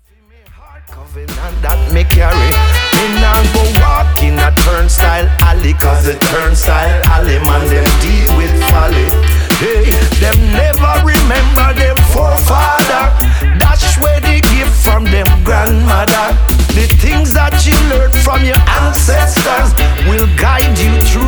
Covenant that me carry. Me nah go walk in a turnstile alley, cause the turnstile alley man them deal with folly. Hey, them never remember them forefather. That's where they give from them grandmother. The things that you learned from your ancestors will guide you through